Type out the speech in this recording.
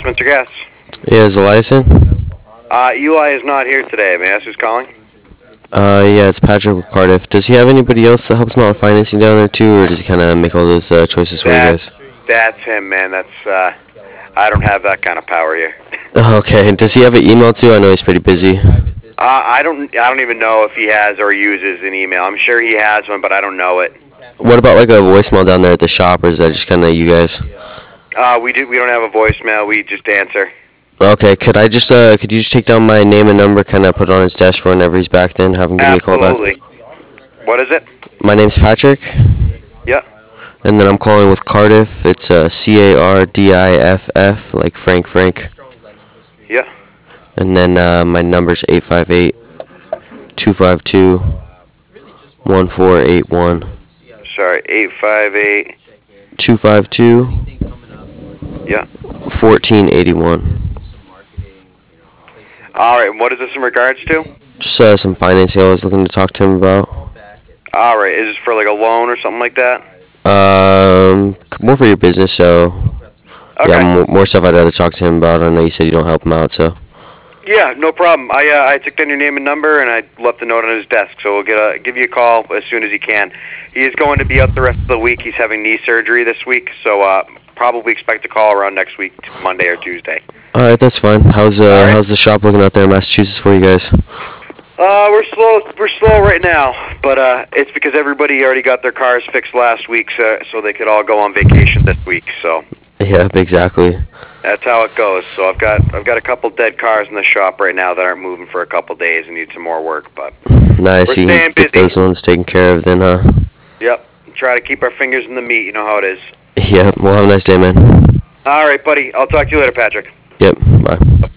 Mr. Guest. Yeah, is Elias in? Eli is not here today. May I ask who's calling? Yeah, it's Patrick with Cardiff. Does he have anybody else that helps him out with financing down there too, or does he kind of make all those choices for you guys? That's him, man. I don't have that kind of power here. Okay. Does he have an email too? I know he's pretty busy. I don't even know if he has or uses an email. I'm sure he has one, but I don't know it. What about like a voicemail down there at the shop, or is that just kind of you guys? We don't have a voicemail. We just answer. Okay. Could you just take down my name and number, kind of put it on his desk for whenever he's back, then have him give me a call back? Absolutely. What is it? My name's Patrick. Yeah. And then I'm calling with Cardiff. It's Cardiff, like Frank. Yeah. And then my number's 858-252-1481. Sorry, 858. 252. Yeah. 1481. All right. And what is this in regards to? Just some financing I was looking to talk to him about. All right. Is this for like a loan or something like that? More for your business, so Okay. yeah, more stuff I'd rather talk to him about. I know you said you don't help him out, so. Yeah, no problem. I took down your name and number, and I left a note on his desk, so we'll give you a call as soon as he can. He is going to be out the rest of the week. He's having knee surgery this week, so probably expect a call around next week, Monday or Tuesday. All right, that's fine. How's the shop looking out there in Massachusetts for you guys? We're slow right now, but it's because everybody already got their cars fixed last week, so they could all go on vacation this week. So Yeah, exactly. that's how it goes. So I've got a couple dead cars in the shop right now that aren't moving for a couple days and need some more work. But Nice. we're You staying can get busy. those ones taken care of then, huh? Yep, try to keep our fingers in the meat. You know how it is. Yeah. Well, have a nice day, man. All right, buddy. I'll talk to you later, Patrick. Yep. Bye.